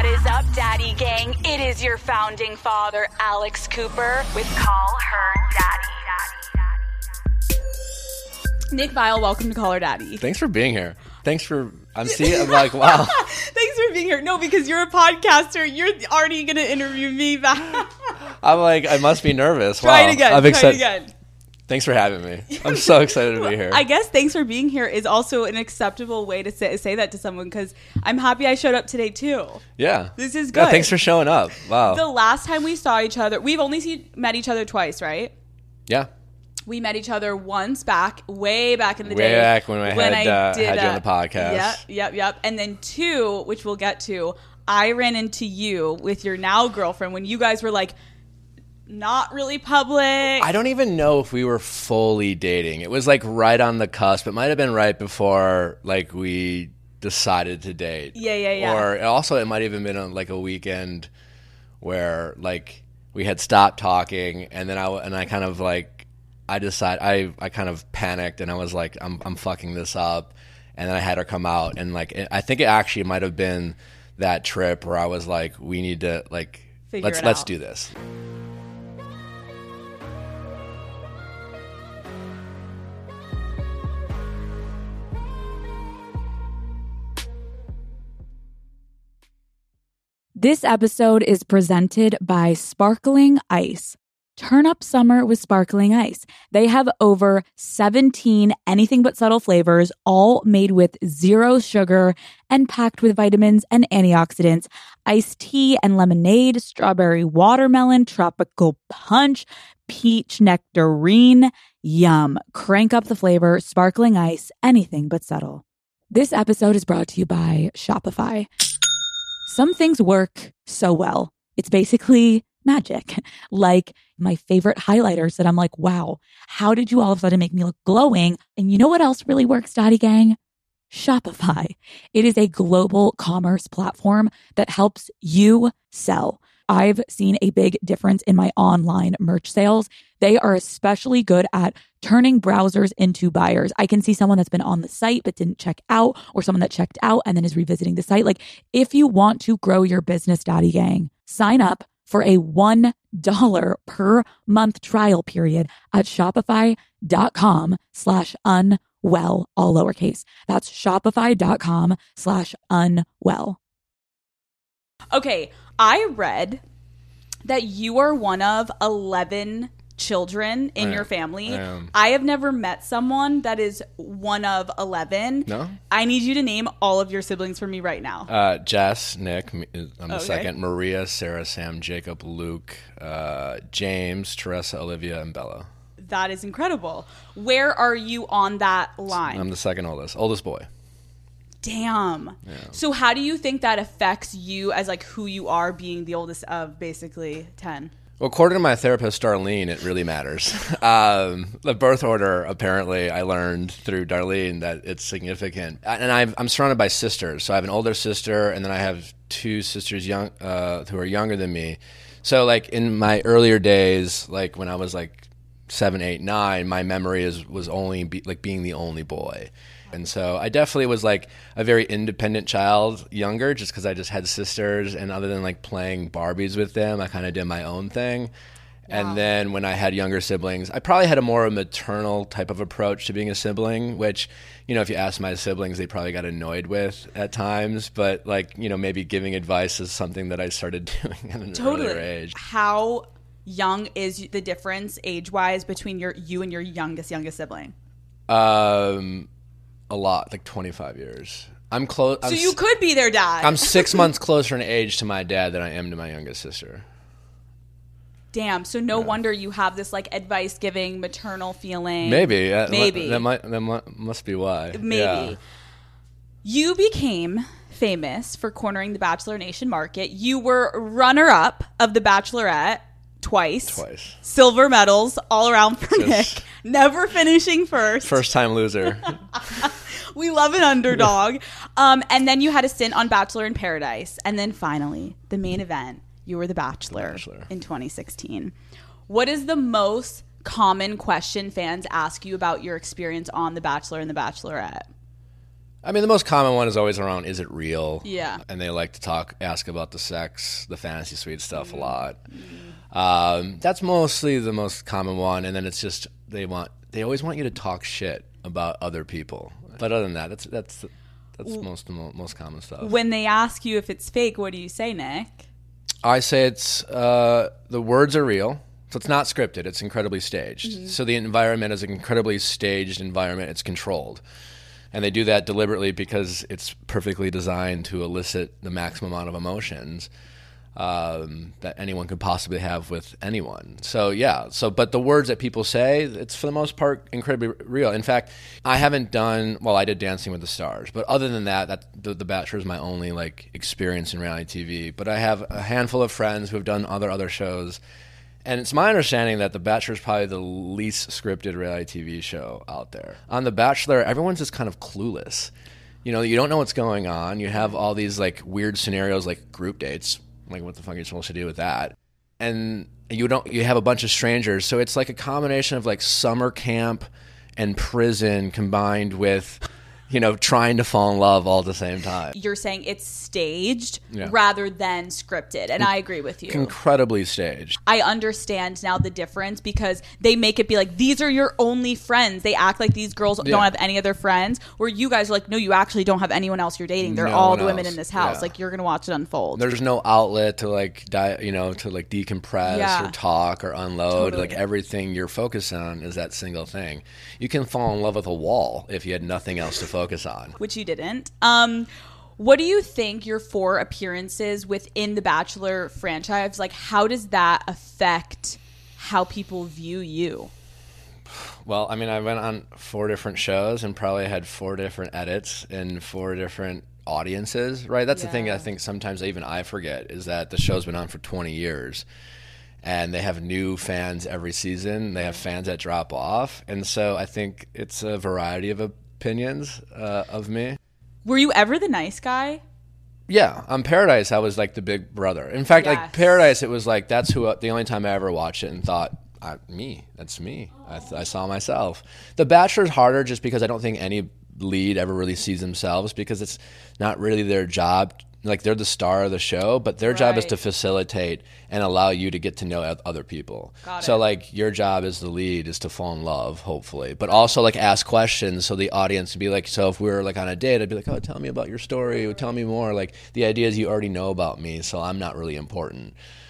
What is up, Daddy Gang? It is your founding father, Alex Cooper, with Call Her Daddy. Nick Viall, welcome to Call Her Daddy. Thanks for being here. I'm like, wow. Thanks for being here. No, because you're a podcaster. You're already going to interview me back. I'm like, I must be nervous. Try wow. it again. I'm Try excited. it again. Thanks for having me. I'm so excited to be here. I guess thanks for being here is also an acceptable way to say that to someone, because I'm happy I showed up today too. Yeah. This is good. Yeah, thanks for showing up. Wow. The last time we saw each other, we've only met each other twice, right? Yeah. We met each other once way back in the day. Way back when I had you on the podcast. Yep. And then two, which we'll get to, I ran into you with your now girlfriend when you guys were like, not really public. I don't even know if we were fully dating. It was like right on the cusp. It might have been right before like we decided to date. Yeah. Or also it might have even been on like a weekend where like we had stopped talking, and then I kind of like I kind of panicked, and I was like, I'm fucking this up, and then I had her come out, and like I think it actually might have been that trip where I was like, we need to like let's do this. This episode is presented by Sparkling Ice. Turn up summer with Sparkling Ice. They have over 17 anything but subtle flavors, all made with zero sugar and packed with vitamins and antioxidants. Iced tea and lemonade, strawberry watermelon, tropical punch, peach nectarine. Yum. Crank up the flavor. Sparkling Ice, anything but subtle. This episode is brought to you by Shopify. Some things work so well. It's basically magic. Like my favorite highlighters that I'm like, wow, how did you all of a sudden make me look glowing? And you know what else really works, Daddy Gang? Shopify. It is a global commerce platform that helps you sell. I've seen a big difference in my online merch sales. They are especially good at turning browsers into buyers. I can see someone that's been on the site but didn't check out, or someone that checked out and then is revisiting the site. Like, if you want to grow your business, Daddy Gang, sign up for a $1 per month trial period at shopify.com/unwell, all lowercase. That's shopify.com/unwell. Okay, I read that you are one of 11 children in your family. I have never met someone that is one of 11. No? I need you to name all of your siblings for me right now. Jess, Nick, I'm the second. Maria, Sarah, Sam, Jacob, Luke, James, Teresa, Olivia, and Bella. That is incredible. Where are you on that line? I'm the second oldest boy. Damn. Yeah. So how do you think that affects you as like who you are, being the oldest of basically 10? Well, according to my therapist, Darlene, it really matters. The birth order, apparently, I learned through Darlene that it's significant. And I'm surrounded by sisters. So I have an older sister, and then I have two sisters who are younger than me. So, like, in my earlier days, like when I was like 7, 8, 9, my memory was only being the only boy. And so I definitely was like a very independent child younger, just because I just had sisters, and other than like playing Barbies with them, I kind of did my own thing. Wow. And then when I had younger siblings, I probably had a more maternal type of approach to being a sibling, which, you know, if you ask my siblings, they probably got annoyed with at times. But like, you know, maybe giving advice is something that I started doing at an earlier age. How young is the difference age-wise between you and your youngest sibling? A lot, like 25 years. I'm close. So you could be their dad. I'm 6 months closer in age to my dad than I am to my youngest sister. Damn. So no wonder you have this like advice-giving maternal feeling. Maybe. Maybe. That must be why. Maybe. Yeah. You became famous for cornering the Bachelor Nation market. You were runner-up of The Bachelorette twice. Silver medals all around for Nick. Never finishing first. First time loser. We love an underdog. And then you had a stint on Bachelor in Paradise. And then finally, the main event, you were The Bachelor in 2016. What is the most common question fans ask you about your experience on The Bachelor and The Bachelorette? I mean, the most common one is always around, is it real? Yeah. And they like to ask about the sex, the fantasy suite stuff a lot. That's mostly the most common one. And then it's just, they always want you to talk shit about other people. But other than that, that's most common stuff. When they ask you if it's fake, what do you say, Nick? I say it's, the words are real. So it's not scripted. It's incredibly staged. So the environment is an incredibly staged environment. It's controlled. And they do that deliberately because it's perfectly designed to elicit the maximum amount of emotions that anyone could possibly have with anyone. So, yeah. But the words that people say, it's for the most part incredibly real. In fact, I haven't I did Dancing with the Stars. But other than that The Bachelor is my only experience in reality TV. But I have a handful of friends who have done other shows. And it's my understanding that The Bachelor is probably the least scripted reality TV show out there. On The Bachelor, everyone's just kind of clueless. You don't know what's going on. You have all these weird scenarios like group dates. What the fuck are you supposed to do with that? And you have a bunch of strangers. So it's like a combination of summer camp and prison combined with trying to fall in love all at the same time. You're saying it's staged rather than scripted, and I agree with you. Incredibly staged. I understand now the difference because they make it be these are your only friends. They act like these girls don't have any other friends, where you guys are no, you actually don't have anyone else you're dating. They're all the women in this house. Yeah. You're going to watch it unfold. There's no outlet to decompress or talk or unload. Totally. Everything you're focused on is that single thing. You can fall in love with a wall if you had nothing else to focus on. Which you didn't. What do you think your 4 appearances within the Bachelor franchise, how does that affect how people view you? Well, I mean, I went on 4 different shows and probably had 4 different edits and 4 different audiences, right? That's the thing I think sometimes even I forget is that the show's been on for 20 years. And they have new fans every season. They have fans that drop off. And so I think it's a variety of opinions of me. Were you ever the nice guy? Yeah. On Paradise, I was the big brother. In fact, Paradise, it was that's the only time I ever watched it and thought, that's me. I saw myself. The Bachelor's harder just because I don't think any lead ever really sees themselves because it's not really their job. They're the star of the show, but their job is to facilitate and allow you to get to know other people. So your job as the lead is to fall in love, hopefully, but also ask questions so the audience would be so if we were on a date, I'd be oh, tell me about your story, tell me more. The idea is you already know about me, so I'm not really important.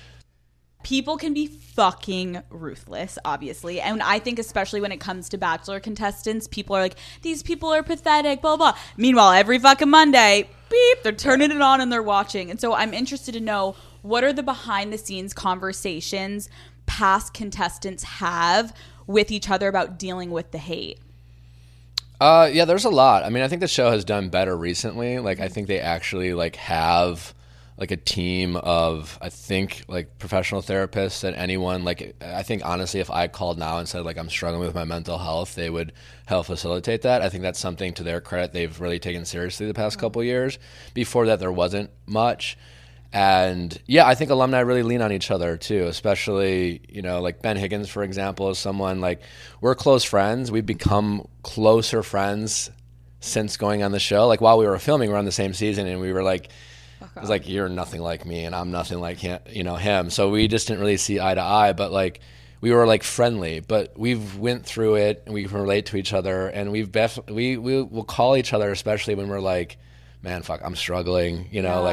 People can be fucking ruthless, obviously. And I think especially when it comes to Bachelor contestants, people are these people are pathetic, blah, blah. Meanwhile, every fucking Monday, beep, they're turning it on and they're watching. And so I'm interested to know, what are the behind-the-scenes conversations past contestants have with each other about dealing with the hate? Yeah, there's a lot. I mean, I think the show has done better recently. I think they actually have a team of, I think, professional therapists and anyone. I think, honestly, if I called now and said, I'm struggling with my mental health, they would help facilitate that. I think that's something, to their credit, they've really taken seriously the past couple of years. Before that, there wasn't much. And, yeah, I think alumni really lean on each other, too, especially, Ben Higgins, for example, is someone, we're close friends. We've become closer friends since going on the show. While we were filming, we were on the same season, and we were it was you're nothing like me and I'm nothing like him. So we just didn't really see eye to eye, but we were friendly, but we've went through it and we can relate to each other, and we will call each other, especially when we're man, fuck, I'm struggling,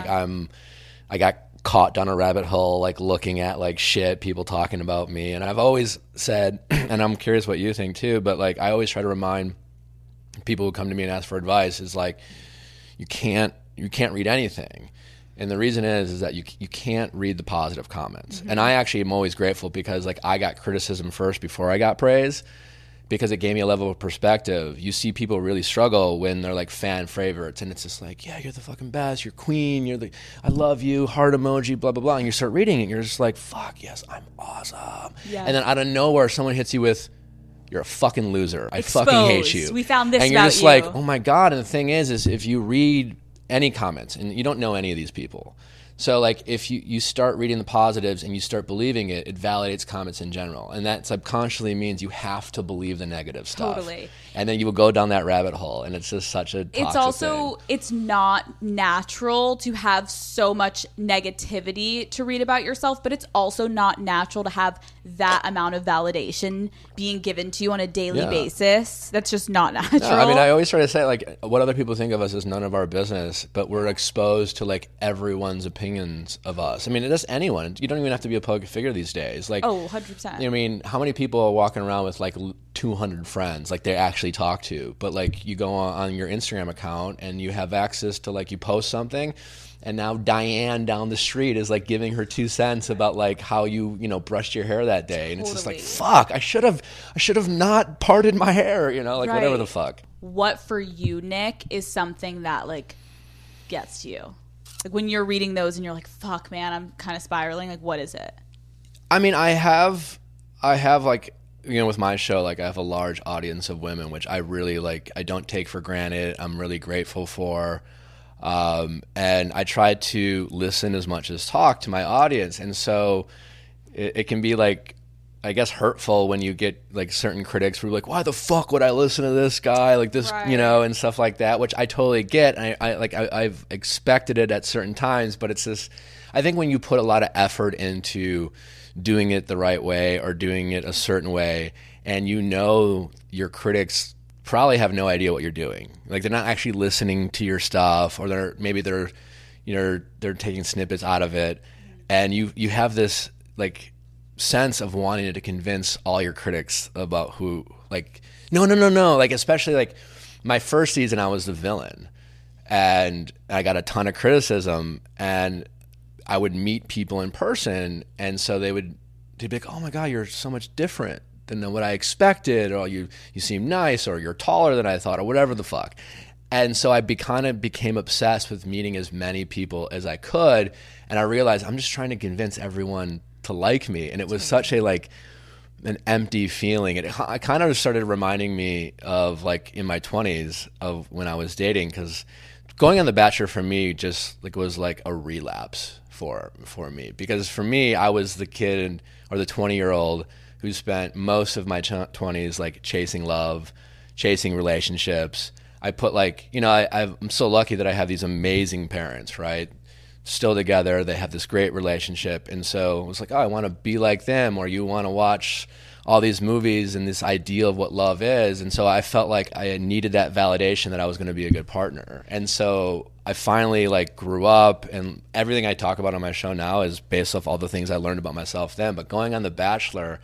I got caught down a rabbit hole, looking at shit, people talking about me. And I've always said, and I'm curious what you think too, but I always try to remind people who come to me and ask for advice is you can't read anything. And the reason is that you can't read the positive comments. Mm-hmm. And I actually am always grateful because I got criticism first before I got praise, because it gave me a level of perspective. You see people really struggle when they're fan favorites, and it's just yeah, you're the fucking best, you're queen, I love you, heart emoji, blah, blah, blah. And you start reading it, and you're just fuck, yes, I'm awesome. Yeah. And then out of nowhere, someone hits you with, you're a fucking loser. I fucking hate you. We found this and you're about just you. oh my God. And the thing is if you read any comments, and you don't know any of these people. So if you start reading the positives and you start believing it, it validates comments in general. And that subconsciously means you have to believe the negative stuff. Totally. And then you will go down that rabbit hole, and it's just such a toxic It's also, thing. it's not natural to have so much negativity to read about yourself, but it's also not natural to have that amount of validation being given to you on a daily basis. That's just not natural. No, I mean, I always try to say, like, what other people think of us is none of our business, but we're exposed to, like, everyone's opinions of us. I mean, it's anyone. You don't even have to be a public figure these days. Like, 100%. I mean, how many people are walking around with, like, 200 friends, like, they actually talk to? But, like, you go on your Instagram account and you have access to, like, you post something, and now Diane down the street is, like, giving her 2 cents about, like, how you brushed your hair that day. And it's just like, fuck, I should have not parted my hair, like, whatever the fuck. What for you, Nick, is something that, like, gets to you? Like, when you're reading those and you're like, fuck, man, I'm kind of spiraling. Like, what is it? I mean, I have like, with my show, like, I have a large audience of women, which I really, like, I don't take for granted. I'm really grateful for. And I try to listen as much as talk to my audience. And so it can be, like, I guess, hurtful when you get, like, certain critics who are like, why the fuck would I listen to this guy? Like, this, and stuff like that, which I totally get. And I've expected it at certain times, but it's just, I think when you put a lot of effort into doing it the right way or doing it a certain way, and your critics probably have no idea what you're doing. Like, they're not actually listening to your stuff, or they're taking snippets out of it, and you have this, like, sense of wanting to convince all your critics about who, like, no, like, especially, like, my first season I was the villain, and I got a ton of criticism, and I would meet people in person, and so they'd be like, oh my God, you're so much different than what I expected, or you seem nice, or you're taller than I thought, or whatever the fuck. And so I kind of became obsessed with meeting as many people as I could, and I realized I'm just trying to convince everyone to like me, and it was such a, like, an empty feeling. It kind of started reminding me of, like, in my 20s of when I was dating, because going on The Bachelor for me just, like, was like a relapse for me, because for me, I was the kid or the 20-year-old who spent most of my 20s, like, chasing love, chasing relationships. I put, like, I'm so lucky that I have these amazing parents, right? Still together, they have this great relationship, and so it was like, oh, I want to be like them, or you want to watch all these movies and this ideal of what love is, and so I felt like I needed that validation that I was going to be a good partner, and so I finally, like, grew up, and everything I talk about on my show now is based off all the things I learned about myself then. But going on The Bachelor,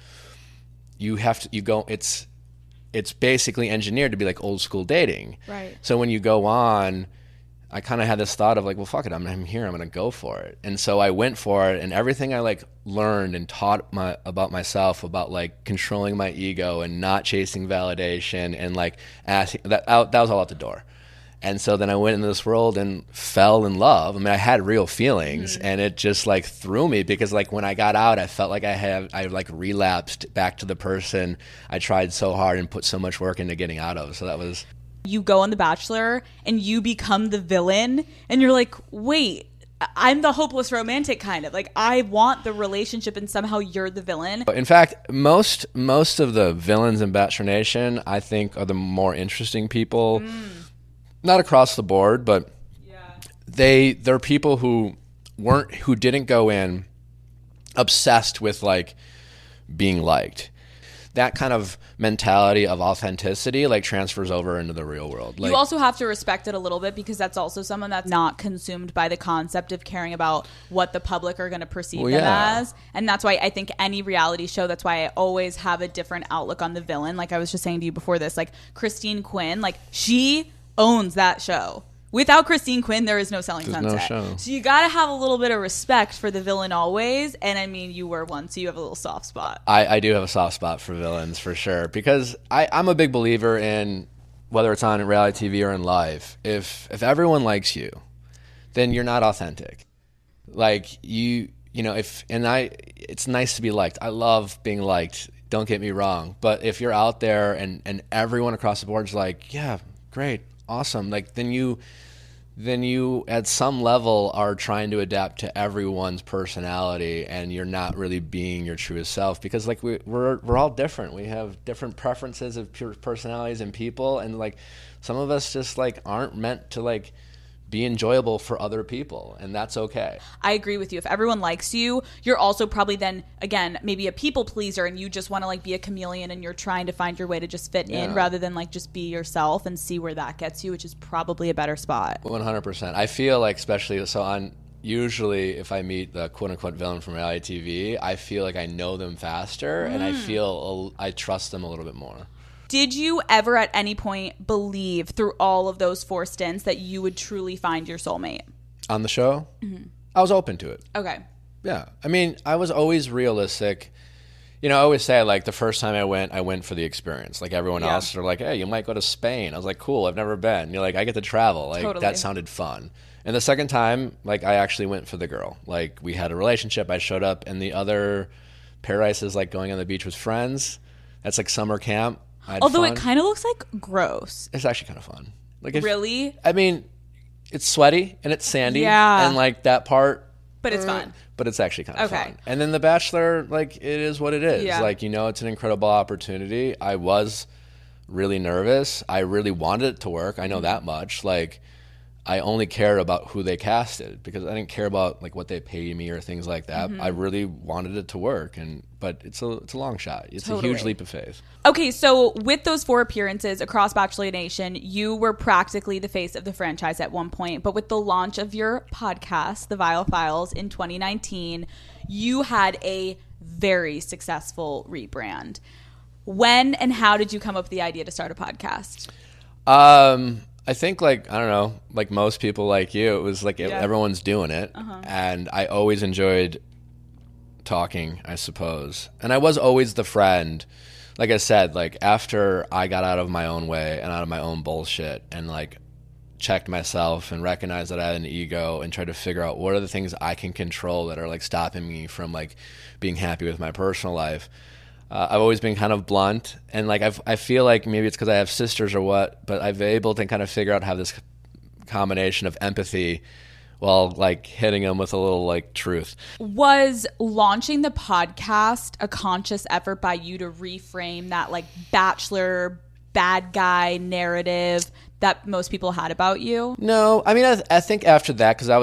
it's basically engineered to be like old school dating, right? So when you go on, I kind of had this thought of, like, well, fuck it, I'm here, I'm going to go for it. And so I went for it, and everything I, like, learned and taught about myself, about, like, controlling my ego and not chasing validation and, like, asking, that was all out the door. And so then I went into this world and fell in love. I mean, I had real feelings, and it just, like, threw me, because, like, when I got out, I felt like I like relapsed back to the person I tried so hard and put so much work into getting out of. So that was... You go on The Bachelor and you become the villain, and you're like, wait, I'm the hopeless romantic, kind of. Like, I want the relationship, and somehow you're the villain. In fact, most of the villains in Bachelor Nation, I think, are the more interesting people. Not across the board, but they're people who didn't go in obsessed with, like, being liked. That kind of mentality of authenticity, like, transfers over into the real world. Like, you also have to respect it a little bit, because that's also someone that's not consumed by the concept of caring about what the public are going to perceive them as. And that's why I think any reality show, that's why I always have a different outlook on the villain. Like I was just saying to you before this, like, Christine Quinn, like, she owns that show. Without Christine Quinn, there is no Selling Sunset. No show. So you got to have a little bit of respect for the villain always. And I mean, you were one, so you have a little soft spot. I do have a soft spot for villains, for sure, because I'm a big believer in, whether it's on reality TV or in live, if everyone likes you, then you're not authentic. Like, it's nice to be liked. I love being liked. Don't get me wrong. But if you're out there and everyone across the board is like, yeah, great, awesome, like, then then you at some level are trying to adapt to everyone's personality, and you're not really being your truest self, because like we're all different. We have different preferences of personalities and people, and like some of us just like aren't meant to like be enjoyable for other people, and that's okay. I agree with you. If everyone likes you, you're also probably then, again, maybe a people pleaser, and you just want to like be a chameleon, and you're trying to find your way to just fit in rather than like just be yourself and see where that gets you, which is probably a better spot. 100%. I feel like, especially so on, usually if I meet the quote unquote villain from reality TV, I feel like I know them faster and I feel I trust them a little bit more. Did you ever at any point believe through all of those 4 stints that you would truly find your soulmate? On the show? Mm-hmm. I was open to it. Okay. Yeah. I mean, I was always realistic. You know, I always say, like, the first time I went for the experience. Like, everyone else are like, hey, you might go to Spain. I was like, cool, I've never been. And you're like, I get to travel. Like, totally. That sounded fun. And the second time, like, I actually went for the girl. Like, we had a relationship. I showed up. And the other paradise is, like, going on the beach with friends. That's, like, summer camp. Although it kind of looks like gross. It's actually kind of fun. Like, really? I mean, it's sweaty and it's sandy. Yeah. And like that part. But it's fun. But it's actually kind of fun. And then The Bachelor, like, it is what it is. Yeah. Like, you know, it's an incredible opportunity. I was really nervous. I really wanted it to work. I know that much. Like, I only cared about who they casted because I didn't care about like what they paid me or things like that. Mm-hmm. I really wanted it to work, but it's a long shot. It's a huge leap of faith. Okay, so with those 4 appearances across Bachelor Nation, you were practically the face of the franchise at one point. But with the launch of your podcast, The Viall Files, in 2019, you had a very successful rebrand. When and how did you come up with the idea to start a podcast? I think, like, I don't know, like most people like you, it was like everyone's doing it. Uh-huh. And I always enjoyed talking, I suppose. And I was always the friend. Like I said, like after I got out of my own way and out of my own bullshit and like checked myself and recognized that I had an ego and tried to figure out what are the things I can control that are like stopping me from like being happy with my personal life. I've always been kind of blunt, and like I feel like maybe it's because I have sisters or what, but I've been able to kind of figure out how this combination of empathy while like hitting them with a little like truth. Was launching the podcast a conscious effort by you to reframe that like Bachelor bad guy narrative that most people had about you? No, I mean I think after that, because that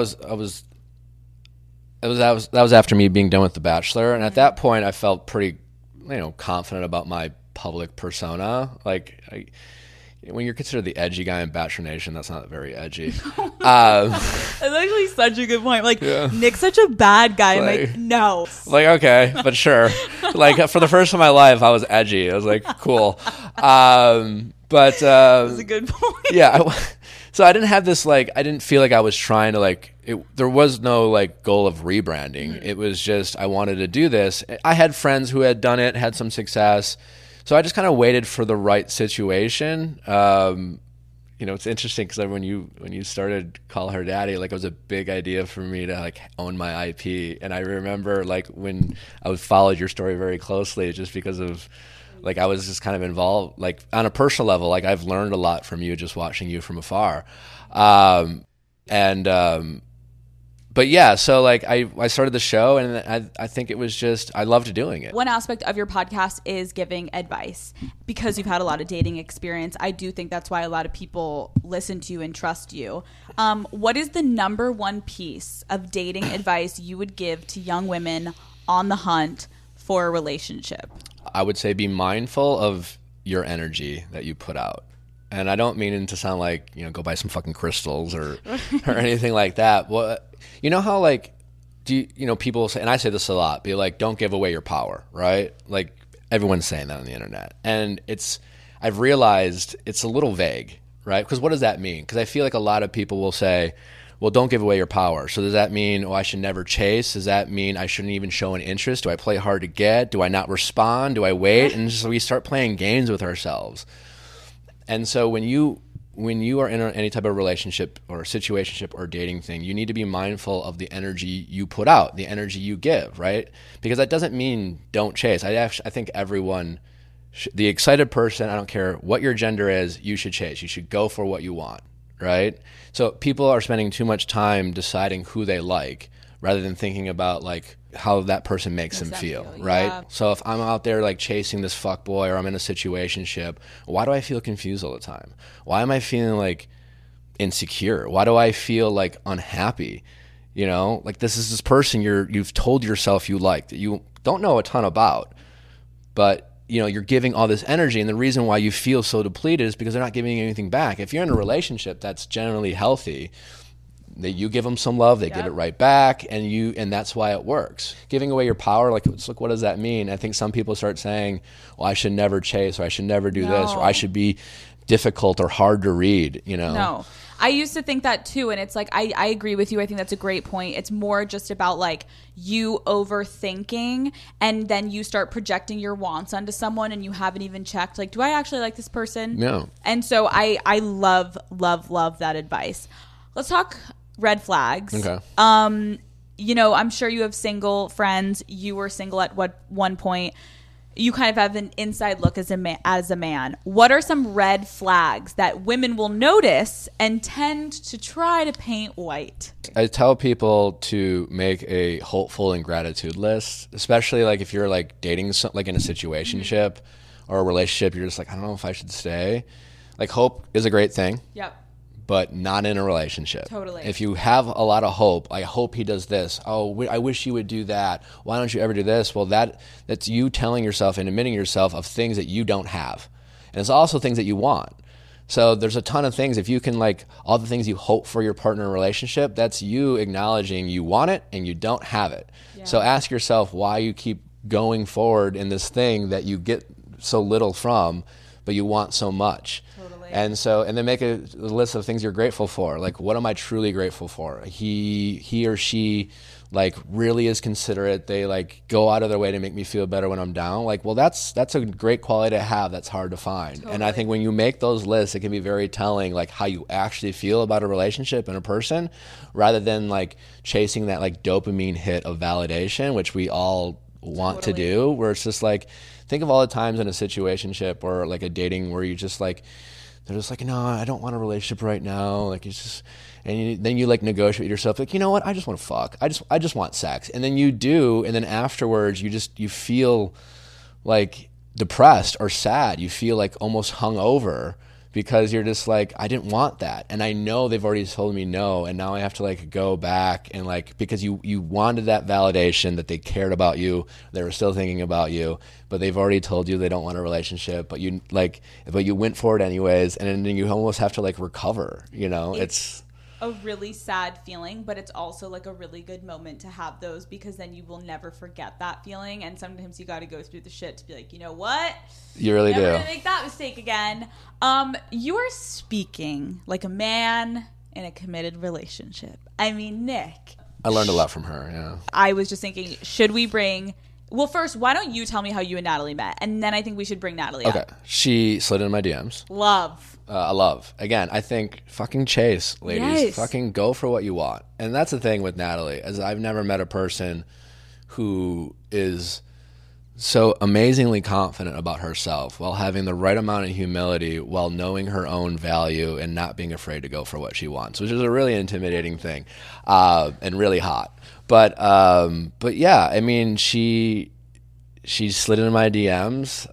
was after me being done with The Bachelor, and at that point I felt pretty, you know, confident about my public persona. Like, when you're considered the edgy guy in Bachelor Nation, that's not very edgy. That's actually such a good point. Like, Nick's such a bad guy. I'm like, no. Like, okay, but sure. Like, for the first time in my life, I was edgy. I was like, cool. But that's a good point. Yeah. So I didn't have this, like, I didn't feel like I was trying to, like, there was no, like, goal of rebranding. Mm-hmm. It was just, I wanted to do this. I had friends who had done it, had some success. So I just kind of waited for the right situation. You know, it's interesting because when you started Call Her Daddy, like, it was a big idea for me to, like, own my IP. And I remember, like, when I followed your story very closely just because of, like, I was just kind of involved, like, on a personal level. Like, I've learned a lot from you just watching you from afar. But yeah, so like I started the show, and I think it was just, I loved doing it. One aspect of your podcast is giving advice. Because you've had a lot of dating experience, I do think that's why a lot of people listen to you and trust you. What is the number one piece of dating advice you would give to young women on the hunt for a relationship? I would say be mindful of your energy that you put out. And I don't mean it to sound like, you know, go buy some fucking crystals or anything like that. Well, you know how, like, you know, people say, and I say this a lot, be like, don't give away your power, right? Like, everyone's saying that on the internet. And I've realized it's a little vague, right? Because what does that mean? Because I feel like a lot of people will say, well, don't give away your power. So does that mean, I should never chase? Does that mean I shouldn't even show an interest? Do I play hard to get? Do I not respond? Do I wait? And so we start playing games with ourselves. And so when you are in any type of relationship or situationship or dating thing, you need to be mindful of the energy you put out, the energy you give, right? Because that doesn't mean don't chase. I think everyone, the excited person, I don't care what your gender is, you should chase. You should go for what you want, right? So people are spending too much time deciding who they like rather than thinking about like how that person makes them feel, right? Yeah. So if I'm out there like chasing this fuckboy or I'm in a situationship, why do I feel confused all the time? Why am I feeling like insecure? Why do I feel like unhappy? You know, like this is this person you've told yourself you like, that you don't know a ton about, but you know, you're giving all this energy, and the reason why you feel so depleted is because they're not giving you anything back. If you're in a relationship that's generally healthy, that you give them some love, they give it right back, and that's why it works. Giving away your power, like, look, what does that mean? I think some people start saying, well, I should never chase, or I should never do this, or I should be difficult or hard to read, you know? No. I used to think that too, and it's like I agree with you. I think that's a great point. It's more just about like you overthinking, and then you start projecting your wants onto someone, and you haven't even checked like, do I actually like this person? No. And so I love that advice. Let's talk red flags. Okay. You know, I'm sure you have single friends. You were single at one point. You kind of have an inside look as a man. What are some red flags that women will notice and tend to try to paint white? I tell people to make a hopeful and gratitude list, especially like if you're like dating, like in a situationship or a relationship, you're just like, I don't know if I should stay. Like hope is a great thing. Yep. But not in a relationship. Totally. If you have a lot of hope, I hope he does this. Oh, I wish you would do that. Why don't you ever do this? Well, that's you telling yourself and admitting yourself of things that you don't have. And it's also things that you want. So there's a ton of things. If you can like all the things you hope for your partner in a relationship, that's you acknowledging you want it and you don't have it. Yeah. So ask yourself why you keep going forward in this thing that you get so little from, but you want so much. And then make a list of things you're grateful for. Like, what am I truly grateful for? He or she, like, really is considerate. They, like, go out of their way to make me feel better when I'm down. Like, well, that's a great quality to have. That's hard to find. Totally. And I think when you make those lists, it can be very telling, like, how you actually feel about a relationship and a person, rather than, like, chasing that, like, dopamine hit of validation, which we all want to do, where it's just, like, think of all the times in a situationship or, like, a dating where you just, like, they're just like, no, I don't want a relationship right now. Like, it's just, and then you like negotiate with yourself. Like, you know what? I just want to fuck. I just want sex. And then you do. And then afterwards, you feel like depressed or sad. You feel like almost hungover because you're just like, I didn't want that. And I know they've already told me no. And now I have to like go back and like, because you wanted that validation that they cared about you. They were still thinking about you, but they've already told you they don't want a relationship, but you went for it anyways. And then you almost have to like recover, you know, it's a really sad feeling, but it's also like a really good moment to have those, because then you will never forget that feeling. And sometimes you got to go through the shit to be like, you know what? You really never do. Gonna make that mistake again. You are speaking like a man in a committed relationship. I mean, Nick. I learned a lot from her, yeah. I was just thinking, should we bring... Well, first, why don't you tell me how you and Natalie met? And then I think we should bring Natalie up. Okay. She slid into my DMs. Love. I love. Again, I think fucking chase, ladies. Yes. Fucking go for what you want. And that's the thing with Natalie, is I've never met a person who is so amazingly confident about herself while having the right amount of humility, while knowing her own value and not being afraid to go for what she wants, which is a really intimidating thing, and really hot. But yeah, I mean, she slid into my DMs.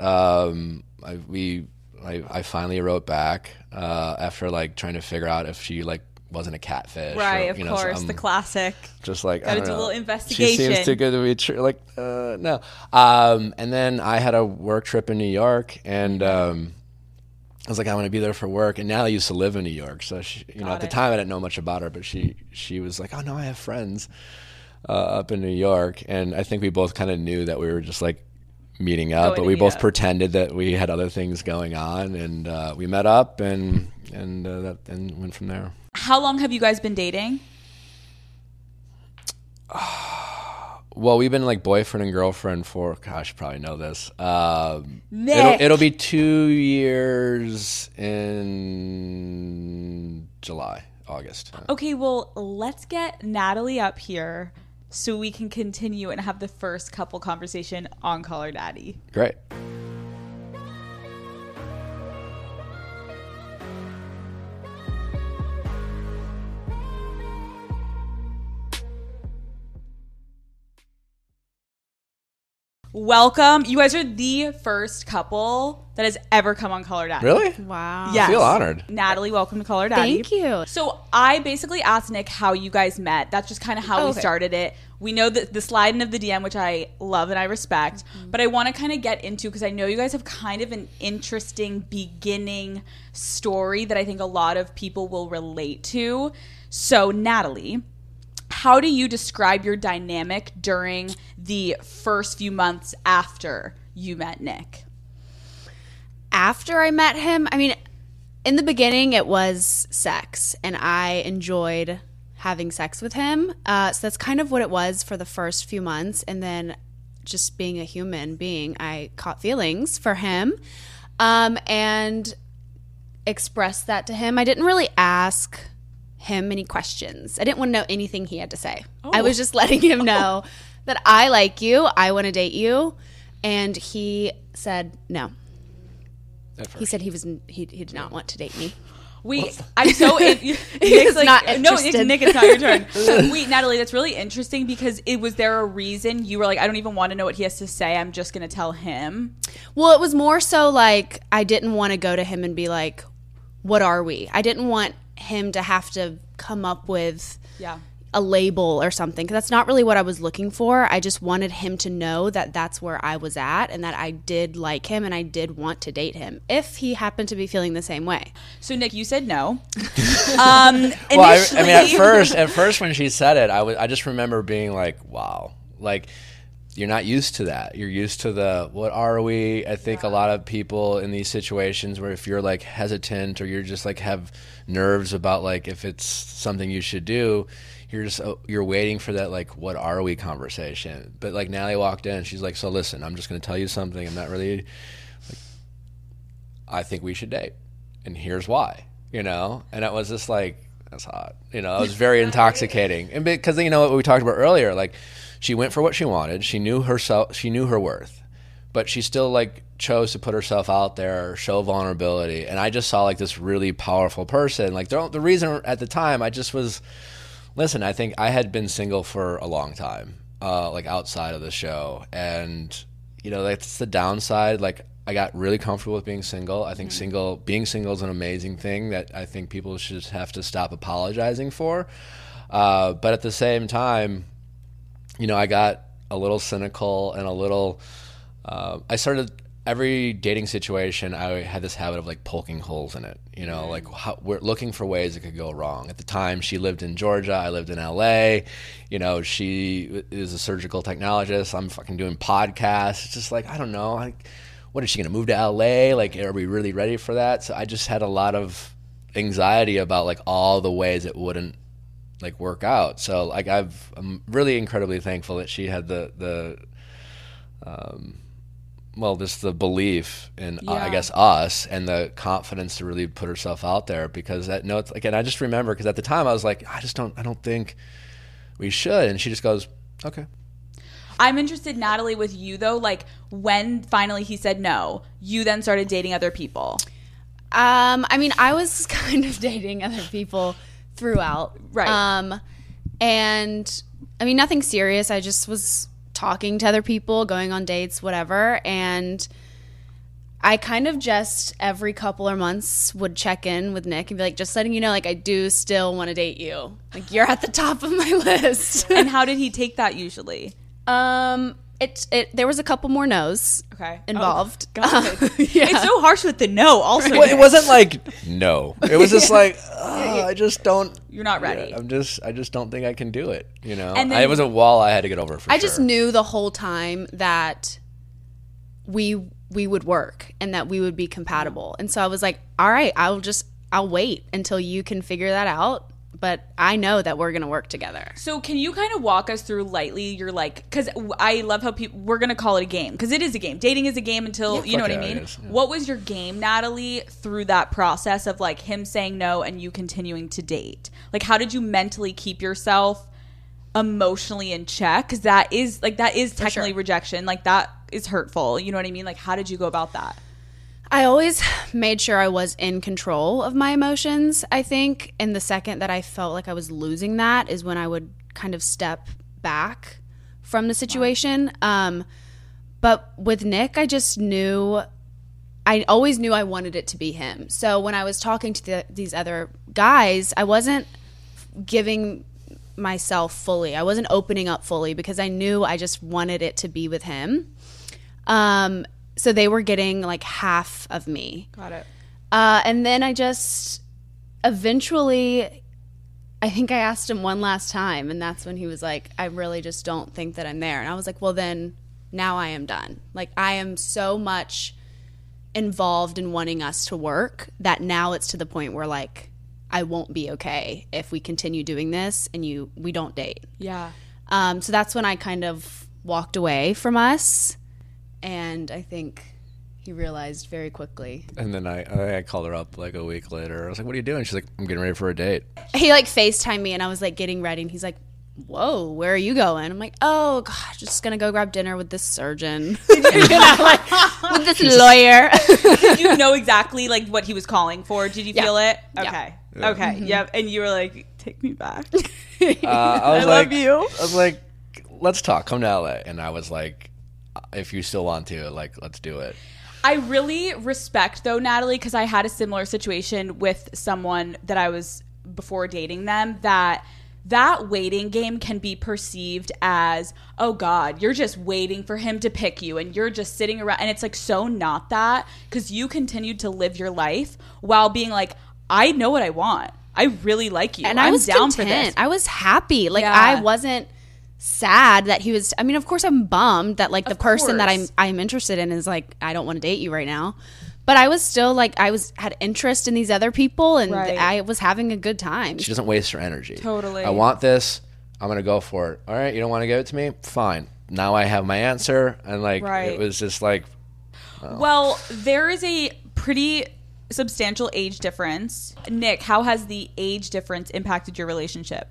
I finally wrote back after like trying to figure out if she like wasn't a catfish, right? Or, of course, the classic. Just like gotta do a little investigation. She seems too good to be true. Like no. And then I had a work trip in New York, and I was like, I want to be there for work. And Natalie used to live in New York, so she, at the time I didn't know much about her, but she was like, oh no, I have friends up in New York, and I think we both kind of knew that we were just like meeting up, but we both pretended that we had other things going on, and we met up and went from there. How long have you guys been dating? Well, we've been like boyfriend and girlfriend for, gosh, you probably know this. It'll be 2 years in August. Okay, well, let's get Natalie up here so we can continue and have the first couple conversation on Call Her Daddy. Great. welcome. You guys are the first couple that has ever come on Call Her Daddy. Really? Wow. Yes. I feel honored. Natalie, welcome to Call Her Daddy. Thank you. So I basically asked Nick how you guys met. That's just kind of how we started it. We know that the sliding of the DM, which I love and I respect, but I want to kind of get into, because I know you guys have kind of an interesting beginning story that I think a lot of people will relate to. So Natalie, how do you describe your dynamic during the first few months after you met Nick? After I met him, I mean, in the beginning it was sex, and I enjoyed having sex with him. So that's kind of what it was for the first few months. And then just being a human being, I caught feelings for him and expressed that to him. I didn't really ask him any questions. I didn't want to know anything he had to say. I was just letting him know that I like you, I want to date you. And he said no. He said he did not want to date me. I'm so Nick's like, not no, interested. Nick, it's not your turn. Natalie, that's really interesting, because was there a reason you were like, I don't even want to know what he has to say, I'm just going to tell him? Well, it was more so like I didn't want to go to him and be like, what are we? I didn't want him to have to come up with a label or something, because that's not really what I was looking for. I just wanted him to know that that's where I was at, and that I did like him and I did want to date him if he happened to be feeling the same way. So Nick, you said no. Well, I mean, at first when she said it, I just remember being like, wow, like, you're not used to that. You're used to the, what are we? I think a lot of people in these situations where if you're like hesitant or you're just like have nerves about like if it's something you should do, you're waiting for that like, what are we conversation. But like Natalie walked in, she's like, so listen, I'm just going to tell you something. I'm not really, like, I think we should date. And here's why, And it was just like, that's hot. It was very intoxicating. And because, what we talked about earlier, like, she went for what she wanted. She knew herself. She knew her worth, but she still like chose to put herself out there, show vulnerability. And I just saw like this really powerful person. Like the reason at the time I just was, listen, I think I had been single for a long time, like outside of the show. And, that's the downside. Like I got really comfortable with being single. I think being single is an amazing thing that I think people should have to stop apologizing for. But at the same time, I got a little cynical and a little, I started every dating situation. I had this habit of like poking holes in it, like we're looking for ways it could go wrong. At the time she lived in Georgia, I lived in LA, she is a surgical technologist. I'm fucking doing podcasts. It's just like, I don't know. What is she going to move to LA? Like, are we really ready for that? So I just had a lot of anxiety about like all the ways it wouldn't like work out. So like I'm really incredibly thankful that she had just the belief in I guess us and the confidence to really put herself out there, because that note, again, I just remember because at the time I was like, I don't think we should, and she just goes, okay. I'm interested, Natalie, with you though, like when finally he said no, you then started dating other people. I mean, I was kind of dating other people throughout. Right. And I mean, nothing serious. I just was talking to other people, going on dates, whatever. And I kind of just every couple of months would check in with Nick and be like, just letting you know, like, I do still want to date you. Like, you're at the top of my list. And how did he take that usually? There was a couple more no's involved. Oh, God. Yeah. It's so harsh with the no also. Well, it wasn't like no. It was just like, I just don't. You're not ready. Yeah, I just don't think I can do it. And then, it was a wall I had to get over for sure. I just knew the whole time that we would work and that we would be compatible. And so I was like, all right, I'll wait until you can figure that out. But I know that we're going to work together. So can you kind of walk us through lightly your because I love how we're going to call it a game, because it is a game. Dating is a game until, you know what I mean? Yeah. What was your game, Natalie, through that process of like him saying no and you continuing to date? Like, how did you mentally keep yourself emotionally in check? Because that is technically rejection. Like, that is hurtful. You know what I mean? Like, how did you go about that? I always made sure I was in control of my emotions, I think. And the second that I felt like I was losing that is when I would kind of step back from the situation. But But with Nick, I always knew I wanted it to be him. So when I was talking to these other guys, I wasn't giving myself fully. I wasn't opening up fully because I knew I just wanted it to be with him. So they were getting like half of me. Got it. And then I just eventually, I think I asked him one last time, and that's when he was like, I really just don't think that I'm there. And I was like, well, then now I am done. Like, I am so much involved in wanting us to work that now it's to the point where, like, I won't be okay if we continue doing this and we don't date. Yeah. So that's when I kind of walked away from us, and I think he realized very quickly. And then I called her up like a week later. I was like, what are you doing? She's like, I'm getting ready for a date. He like FaceTimed me, and I was like getting ready, and he's like, whoa, where are you going? I'm like, oh gosh, just gonna go grab dinner with this surgeon. With this lawyer. Did you know exactly like what he was calling for? Did you feel it? Okay. Yeah. Okay. Mm-hmm. Yep. And you were like, take me back. I love you. I was like, let's talk. Come to LA. And I was like, if you still want to, like, let's do it. I really respect, though, Natalie, because I had a similar situation with someone that I was before dating them, that waiting game can be perceived as, oh, God, you're just waiting for him to pick you and you're just sitting around. And it's like so not that, because you continued to live your life while being like, I know what I want. I really like you. And I'm I was down content. for this. I was happy. Like, Yeah. I wasn't sad that he was. I mean, of course I'm bummed that like the person that I'm interested in is like, I don't want to date you right now, but I was still like, had interest in these other people, and Right. I was having a good time. She doesn't waste her energy. Totally. I want this. I'm going to go for it. All right. You don't want to give it to me? Fine. Now I have my answer. And like, Right. it was just like, Well, there is a pretty substantial age difference. Nick, how has the age difference impacted your relationship?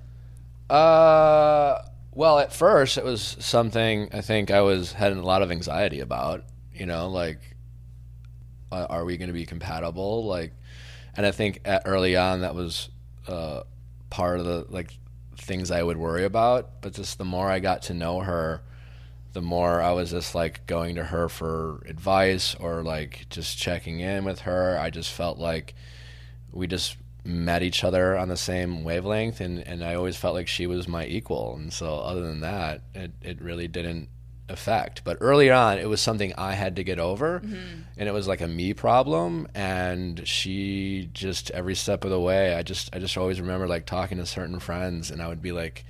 well, at first it was something I think I had a lot of anxiety about, you know, like, are we going to be compatible? Like, and I think early on that was part of the like things I would worry about. But just the more I got to know her, the more I was just like going to her for advice or like just checking in with her. I just felt like we just met each other on the same wavelength, and I always felt like she was my equal. And so other than that, it really didn't affect. But early on, it was something I had to get over, and it was like a me problem. And she just, every step of the way, I just always remember like talking to certain friends, and I would be like,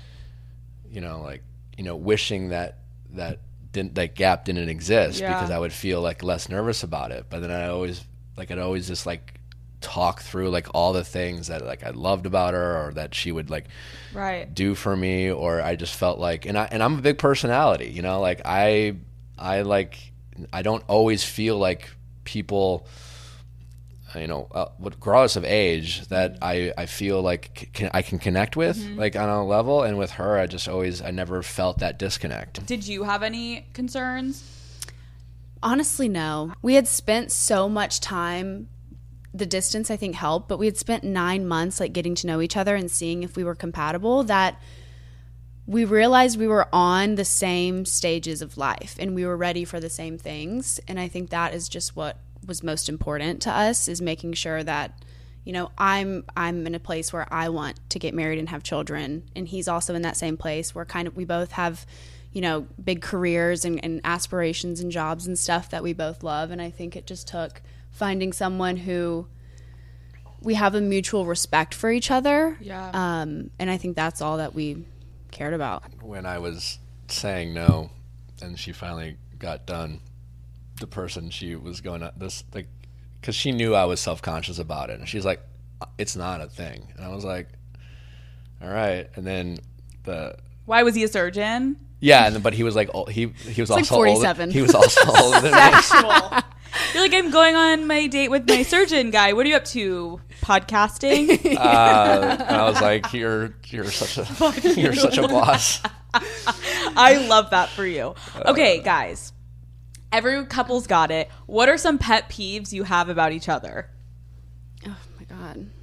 wishing that gap didn't exist, because I would feel like less nervous about it. But then I'd always just like talk through like all the things that like I loved about her, or that she would like do for me, or I just felt like, and I'm a big personality, you know, like I don't always feel like people, regardless of age, that I feel like I can connect with like on a level. And with her, I never felt that disconnect. Did you have any concerns? Honestly, no. We had spent so much time. The distance, I think, helped, but we had spent 9 months like getting to know each other and seeing if we were compatible, that we realized we were on the same stages of life and we were ready for the same things. And I think that is just what was most important to us, is making sure that, I'm in a place where I want to get married and have children, and he's also in that same place where we both have, big careers and aspirations and jobs and stuff that we both love. And I think it just took finding someone who we have a mutual respect for each other. Yeah. And I think that's all that we cared about. When I was saying no and she finally got done, the person she was going at this, like, because she knew I was self-conscious about it, and she's like, it's not a thing. And I was like, all right. And then why was he a surgeon? Yeah, but he was like, he was also like 47. Older. He was also older than me. You're like, I'm going on my date with my surgeon guy. What are you up to? Podcasting? And I was like, you're such a boss. I love that for you. Okay, guys. Every couple's got it. What are some pet peeves you have about each other? Oh my God.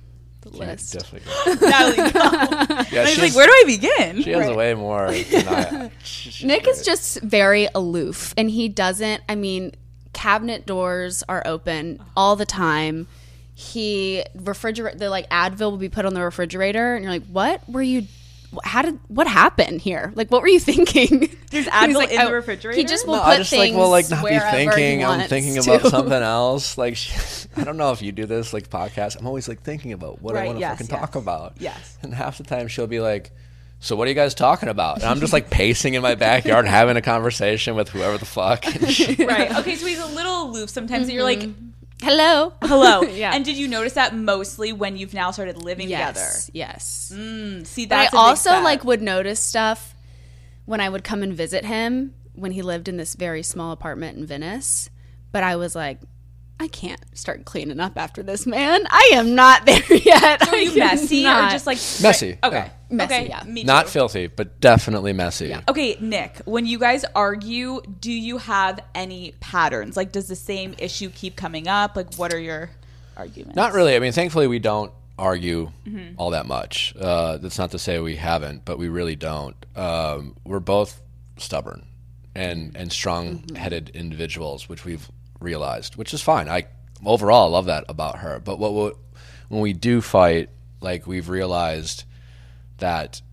list. Definitely. Natalie, no. Yeah, I was like, where do I begin? She has way more than I. Nick is just very aloof, and he doesn't. I mean, cabinet doors are open all the time. The like Advil will be put on the refrigerator, and you're like, what were you? What happened here? Like, what were you thinking? There's Advil like, in the refrigerator? He just will No, put I just things not be wherever thinking. he I'm wants thinking to. about something else. Like, I don't know if you do this, like podcasts. I'm always like thinking about what I want to fucking talk about. Yes. And half the time she'll be like, so what are you guys talking about? And I'm just like pacing in my backyard, having a conversation with whoever the fuck. Right. Okay, so he's a little aloof sometimes. And you're like, Hello. Yeah. And did you notice that mostly when you've now started living together? Yes. See, But that's I a big also step. like would notice stuff when I would come and visit him when he lived in this very small apartment in Venice. But I was like, I can't start cleaning up after this man. I am not there yet. So are you messy or just like Messy, Okay, yeah. Messy, okay, yeah. me Not too. filthy, but definitely messy. Okay, Nick, when you guys argue, do you have any patterns? Like, does the same issue keep coming up? Like, what are your arguments? Not really. I mean, thankfully, we don't argue all that much. That's not to say we haven't, but we really don't. We're both stubborn and strong-headed individuals, which we've realized, which is fine. I overall love that about her. But when we do fight, like, we've realized that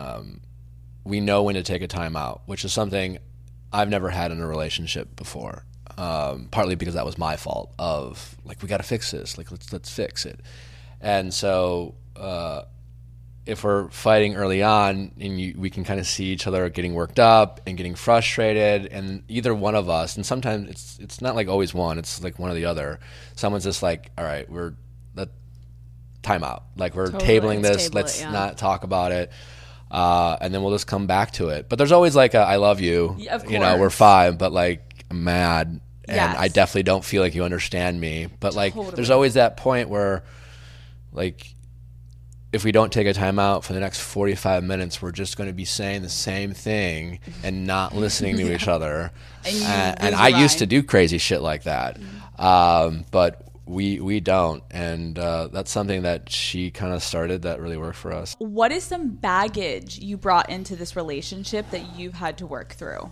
we know when to take a time out, which is something I've never had in a relationship before. Partly because that was my fault of like, we got to fix this. Like, let's fix it. And so if we're fighting early on and we can kind of see each other getting worked up and getting frustrated, and either one of us, and sometimes it's not like always one, it's like one or the other. Someone's just like, all right, time out. Like, we're tabling this. Let's not talk about it. And then we'll just come back to it. But there's always like I love you. Yeah, of you know, we're course. fine, but like, I'm mad. And Yes. I definitely don't feel like you understand me. But like, there's always that point where, like, if we don't take a time out for the next 45 minutes, we're just going to be saying the same thing and not listening to each other. And I used to do crazy shit like that. But we don't. And that's something that she kind of started that really worked for us. What is some baggage you brought into this relationship that you've had to work through?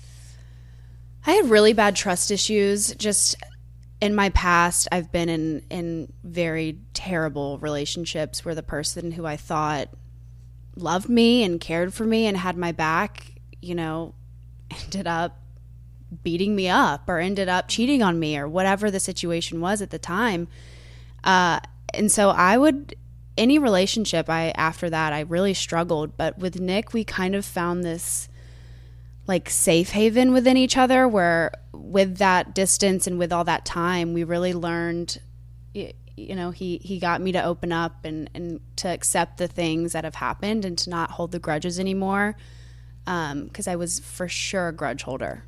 I had really bad trust issues. Just in my past, I've been in very terrible relationships where the person who I thought loved me and cared for me and had my back, you know, ended up beating me up or ended up cheating on me or whatever the situation was at the time. And so any relationship after that, I really struggled. But with Nick, we kind of found this like safe haven within each other where with that distance and with all that time, we really learned, you know, he got me to open up and to accept the things that have happened and to not hold the grudges anymore. 'Cause I was for sure a grudge holder.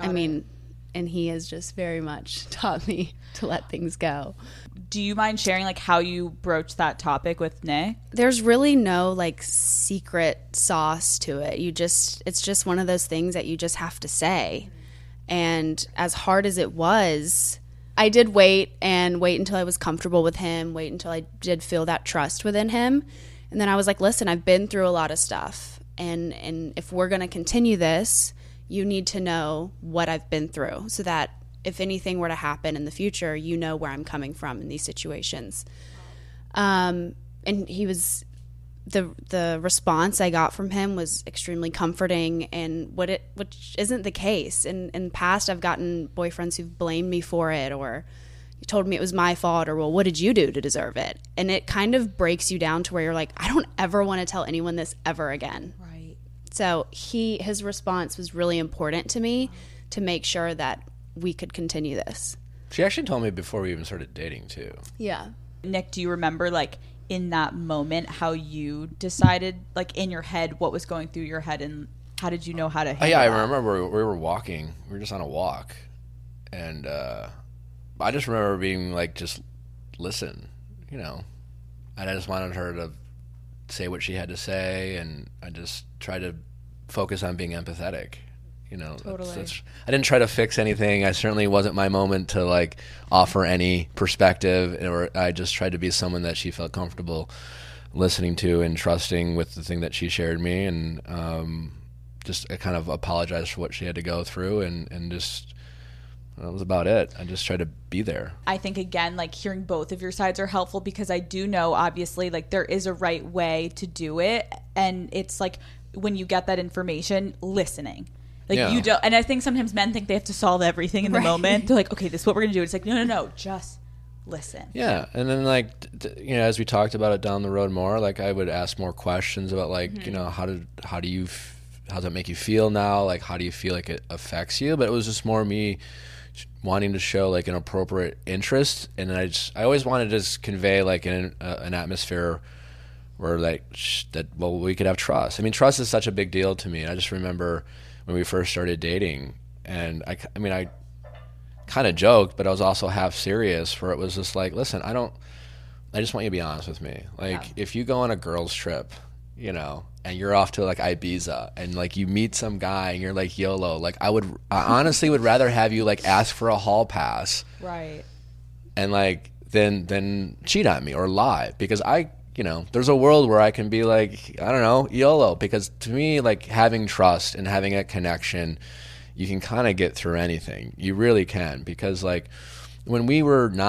And he has just very much taught me to let things go. Do you mind sharing like how you broached that topic with Nick? There's really no like secret sauce to it. It's just one of those things that you just have to say. And as hard as it was, I did wait until I was comfortable with him, wait until I did feel that trust within him. And then I was like, listen, I've been through a lot of stuff. And if we're going to continue this, you need to know what I've been through so that if anything were to happen in the future, you know where I'm coming from in these situations. And he was, the response I got from him was extremely comforting, and which isn't the case. In the past, I've gotten boyfriends who've blamed me for it or told me it was my fault or, well, what did you do to deserve it? And it kind of breaks you down to where you're like, I don't ever want to tell anyone this ever again. Right. So his response was really important to me to make sure that we could continue this. She actually told me before we even started dating too. Yeah. Nick, do you remember like in that moment how you decided like in your head what was going through your head and how did you know how to handle Yeah, I that? remember we were walking. We were just on a walk. And I just remember being like, just listen, you know. And I just wanted her to say what she had to say, and I just tried to focus on being empathetic, You know, Totally. I didn't try to fix anything. I certainly wasn't my moment to like offer any perspective, or I just tried to be someone that she felt comfortable listening to and trusting with the thing that she shared me, and just I kind of apologized for what she had to go through, and just that was about it. I just tried to be there. I think, again, like hearing both of your sides are helpful, because I do know, obviously, like there is a right way to do it. And it's like when you get that information, listening. Like you don't, and I think sometimes men think they have to solve everything in the moment. They're like, okay, this is what we're going to do. It's like, no, just listen. Yeah. And then like, you know, as we talked about it down the road more, like I would ask more questions about like, you know, how does that make you feel now? Like, how do you feel like it affects you? But it was just more me wanting to show like an appropriate interest, and I always wanted to just convey like an atmosphere where like well, we could have trust. I mean, trust is such a big deal to me. I just remember when we first started dating, and I kind of joked, but I was also half serious, where it was just like, listen, I just want you to be honest with me. Like, if you go on a girls trip, you know, and you're off to like Ibiza, and like you meet some guy and you're like YOLO, like I honestly would rather have you like ask for a hall pass, Right. and like then cheat on me or lie, because you know, there's a world where I can be like, I don't know, YOLO, because to me, like having trust and having a connection, you can kind of get through anything. You really can, because like when we weren't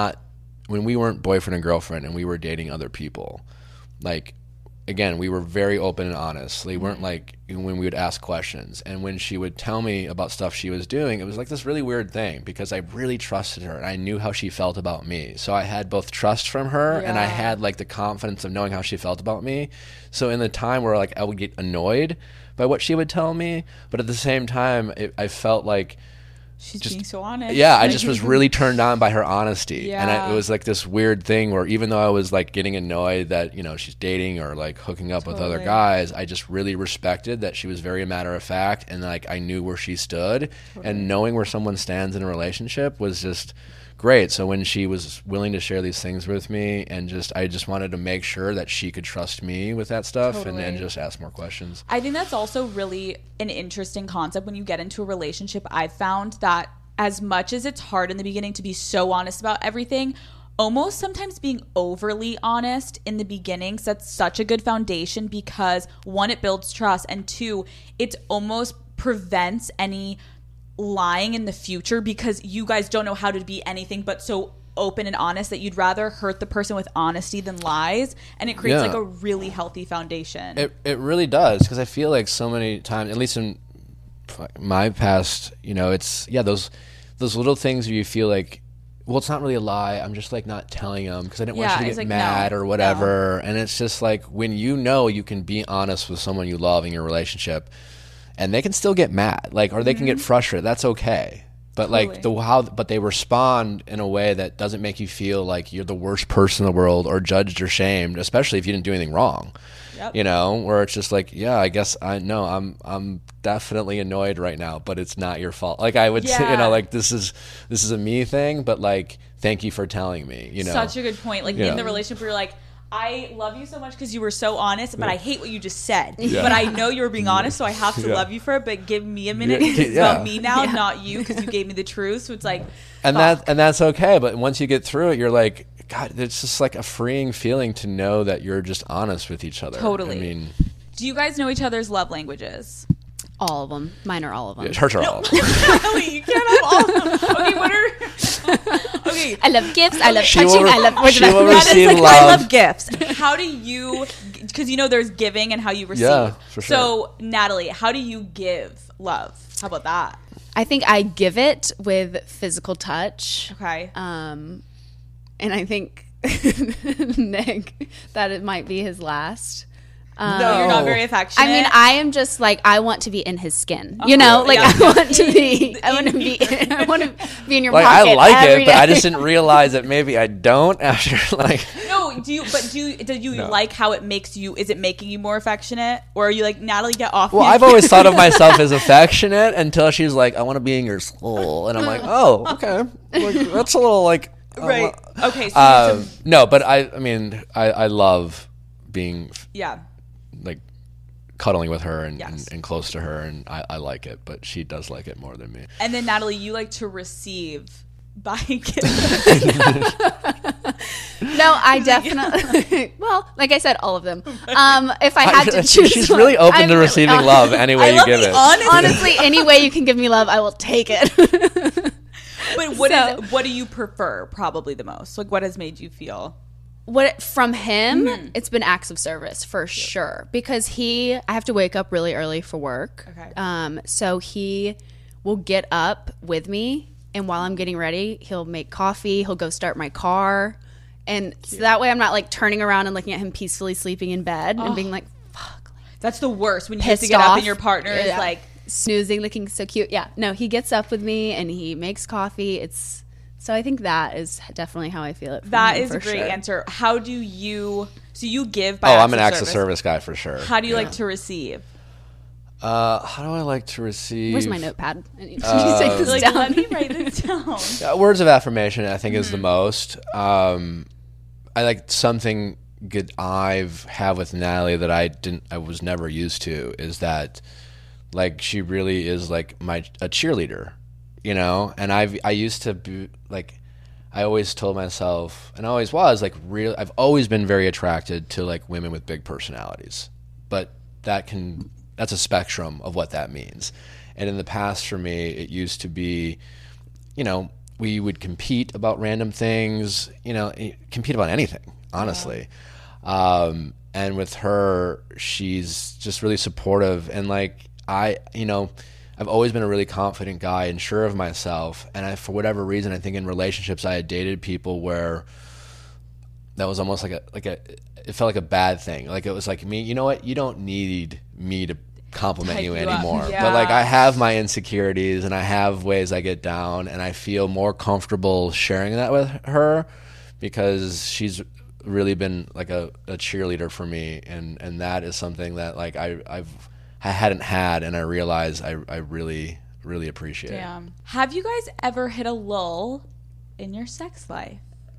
boyfriend and girlfriend and we were dating other people, like, again, we were very open and honest. They weren't like when we would ask questions. And when she would tell me about stuff she was doing, it was like this really weird thing, because I really trusted her and I knew how she felt about me. So I had both trust from her and I had like the confidence of knowing how she felt about me. So in the time where like I would get annoyed by what she would tell me, but at the same time, I felt like She's being so honest. Yeah, I just was really turned on by her honesty. Yeah. And it was like this weird thing where even though I was like getting annoyed that, you know, she's dating or like hooking up with other guys, I just really respected that she was very matter of fact, and like I knew where she stood. And knowing where someone stands in a relationship was just great. So when she was willing to share these things with me, and I just wanted to make sure that she could trust me with that stuff, and just ask more questions. I think that's also really an interesting concept when you get into a relationship. I've found that as much as it's hard in the beginning to be so honest about everything, almost sometimes being overly honest in the beginning sets such a good foundation, because one, it builds trust, and two, it almost prevents any lying in the future, because you guys don't know how to be anything but so open and honest that you'd rather hurt the person with honesty than lies, and it creates like a really healthy foundation. It really does, because I feel like so many times, at least in my past, you know, it's those little things where you feel like, well, it's not really a lie, I'm just like not telling them because I didn't want you to get like, mad or whatever. And it's just like, when you know you can be honest with someone you love in your relationship, and they can still get mad, like, or they can get frustrated. That's okay. But like but they respond in a way that doesn't make you feel like you're the worst person in the world or judged or shamed, especially if you didn't do anything wrong. Yep. You know, where it's just like, yeah, I guess I know I'm definitely annoyed right now, but it's not your fault. Like I would say, you know, like this is a me thing, but like, thank you for telling me, you know. Such a good point. Like in the relationship where you're like, I love you so much because you were so honest, but I hate what you just said. Yeah. But I know you were being honest, so I have to love you for it. But give me a minute. It's about me now, not you, because you gave me the truth. So it's like, and that's okay. But once you get through it, you're like, God, it's just like a freeing feeling to know that you're just honest with each other. Totally. I mean, do you guys know each other's love languages? All of them. Mine are all of them. Yeah, hers are all of them. You can't have all of them. Okay, what are... Okay. I love gifts. I love touching. I love... She will receive love. I love gifts. How do you... Because you know there's giving and how you receive. Yeah, for sure. So, Natalie, how do you give love? How about that? I think I give it with physical touch. Okay. And I think, Nick, that it might be his last. No, you're not very affectionate. I mean, I am just like, I want to be in his skin. You know, like I want to be in your like, pocket. I like every it, but day. I just didn't realize that maybe I don't after like. No, do you like how it makes you? Is it making you more affectionate, or are you like, Natalie, get off? Well, I've always thought of myself as affectionate until she's like, I want to be in your soul, and I'm like, oh, okay, like, that's a little like right. Okay, so no, but I mean, I love being yeah. like cuddling with her and, Yes. and close to her, and I like it, but she does like it more than me. And then Natalie, you like to receive by gifts. No, I definitely. Well, like I said, all of them. If I had to choose, she's really one, open to receiving love any way you give it. Honestly, any way you can give me love, I will take it. But what do you prefer probably the most? Like, what has made you feel? What from him? It's been acts of service for sure. Because I have to wake up really early for work. Okay. So he will get up with me, and while I'm getting ready, he'll make coffee. He'll go start my car, and so that way I'm not like turning around and looking at him peacefully sleeping in bed and being like, "Fuck." That's the worst when you have to Pissed get up off. and your partner is Yeah. like, snoozing, looking so cute. Yeah, no, he gets up with me and he makes coffee. So I think that is definitely how I feel it. that him, is for a great sure. answer. How do you? So you give by. Oh, acts I'm an of acts of service guy for sure. How do you like to receive? How do I like to receive? Where's my notepad? I need to take this Like, down. let me write this down. Words of affirmation, I think, is the most. I like something good I've had with Natalie that I was never used to is that, like, she really is like a cheerleader, you know. And I used to be like, I always told myself, and I always was like, I've always been very attracted to like women with big personalities, but that's a spectrum of what that means. And in the past, for me, it used to be, you know, we would compete about random things, you know, compete about anything, honestly. And with her, she's just really supportive. And like, I've always been a really confident guy and sure of myself. And for whatever reason, I think in relationships, I had dated people where that was almost it felt like a bad thing. Like, it was like, me, you know what? You don't need me to compliment Hype you you up. anymore. Yeah. But like, I have my insecurities and I have ways I get down, and I feel more comfortable sharing that with her because she's really been like a cheerleader for me, and that is something that like I hadn't had, and I realize I really appreciate. Yeah. Have you guys ever hit a lull in your sex life?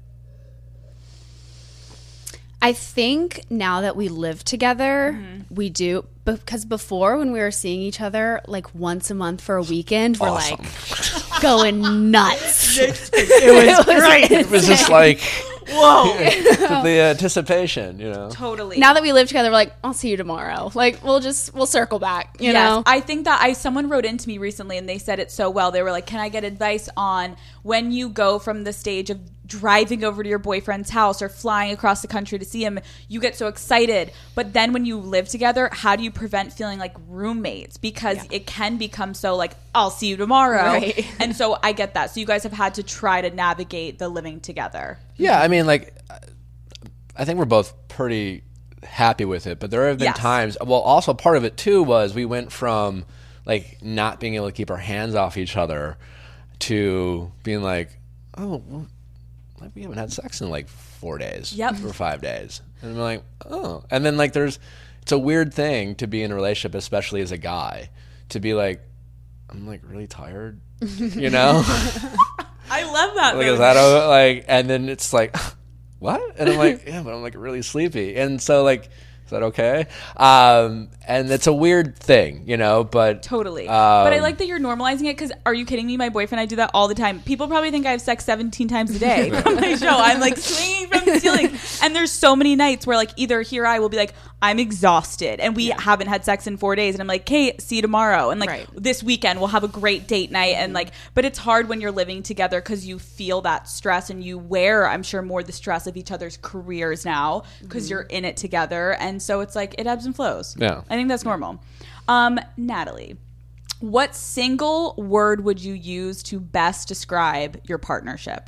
I think now that we live together, we do. Because before, when we were seeing each other like once a month for a weekend, we're like going nuts. It was great. It was just like, Whoa. the anticipation, you know. Totally. Now that we live together, we're like, I'll see you tomorrow. Like, we'll circle back, you know? I think that someone wrote into me recently and they said it so well. They were like, can I get advice on when you go from the stage of driving over to your boyfriend's house or flying across the country to see him, you get so excited. But then when you live together, how do you prevent feeling like roommates? Because it can become so like, I'll see you tomorrow. Right. And so I get that. So you guys have had to try to navigate the living together. Yeah, I mean, like, I think we're both pretty happy with it, but there have been Yes. times. Well, also part of it too was we went from like not being able to keep our hands off each other to being like, oh, well, like, we haven't had sex in like 4 days, Yep. or 5 days, and we're like, oh, and then like it's a weird thing to be in a relationship, especially as a guy, to be like, I'm like really tired, you know. I love that. Like, though. is that like? And then it's like, what? And I'm like, yeah, but I'm like really sleepy. And so like, is that okay? And it's a weird thing, you know. But Totally. But I like that you're normalizing it because are you kidding me? My boyfriend, I do that all the time. People probably think I have sex 17 times a day from my show. I'm like swinging from the ceiling. And there's so many nights where like either he or I will be like, I'm exhausted and we haven't had sex in 4 days. And I'm like, Kate, see you tomorrow. And like Right. this weekend we'll have a great date night. And like, but it's hard when you're living together because you feel that stress and you wear, I'm sure, more the stress of each other's careers now because you're in it together. And so it's like it ebbs and flows. Yeah. I think that's normal. Natalie, what single word would you use to best describe your partnership?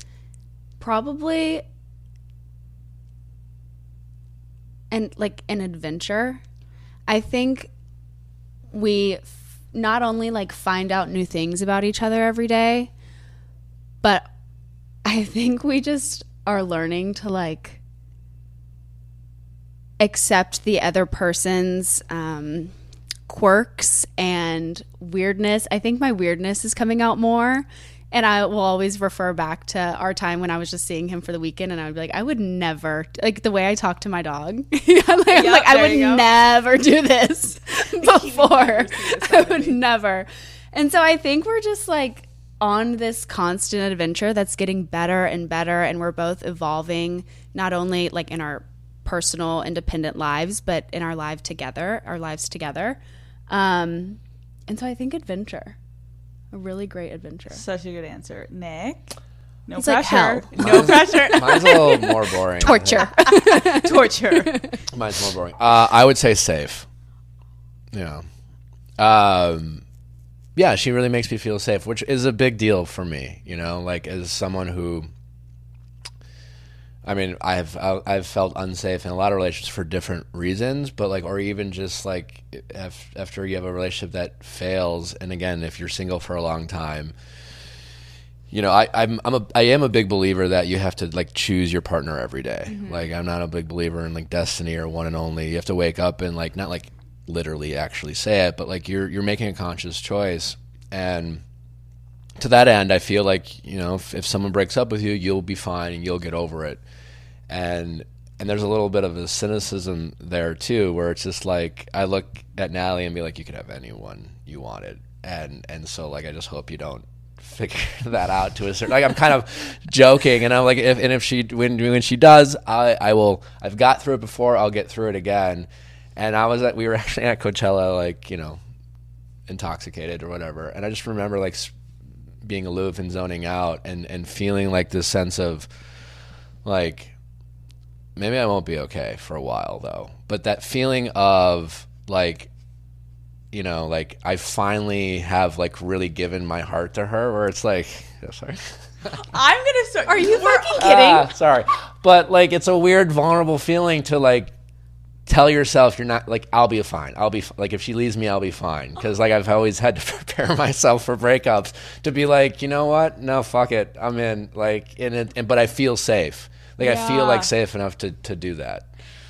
Probably an adventure. I think we not only like find out new things about each other every day, but I think we just are learning to like accept the other person's quirks and weirdness. I think my weirdness is coming out more, And I will always refer back to our time when I was just seeing him for the weekend, and I would be like, I would never, like the way I talk to my dog. I would never do this before. I would never. And so I think we're just like on this constant adventure that's getting better and better, and we're both evolving, not only like in our personal independent lives, but in our lives together. And so I think adventure. A really great adventure. Such a good answer. Nick? No It's pressure. like No pressure. Mine's a little more boring. Torture. Torture. Mine's more boring. I would say safe. Yeah. Yeah, she really makes me feel safe, which is a big deal for me, you know, like as someone who, I mean, I've felt unsafe in a lot of relationships for different reasons, but like, or even just like after you have a relationship that fails, and again, if you're single for a long time, you know, I am a big believer that you have to like choose your partner every day. Mm-hmm. Like I'm not a big believer in like destiny or one and only. You have to wake up and like not like literally actually say it, but like you're making a conscious choice. And to that end, I feel like, you know, if someone breaks up with you, you'll be fine and you'll get over it. And there's a little bit of a cynicism there too, where it's just like I look at Natalie and be like, you could have anyone you wanted, and so like I just hope you don't figure that out to a certain, like I'm kind of joking, and I'm like, if she when she does, I've got through it before, I'll get through it again. And we were actually at Coachella, like, you know, intoxicated or whatever, and I just remember like being aloof and zoning out and feeling like this sense of like, maybe I won't be okay for a while though, but that feeling of like, you know, like I finally have like really given my heart to her, where it's like, oh, sorry. I'm gonna start. Are you fucking kidding? Sorry, but like it's a weird, vulnerable feeling to like tell yourself you're not, like, I'll be fine. Like, if she leaves me, I'll be fine. Because, like, I've always had to prepare myself for breakups to be like, you know what? No, fuck it. I'm in. Like, but I feel safe. Like, yeah. I feel, like, safe enough to do that.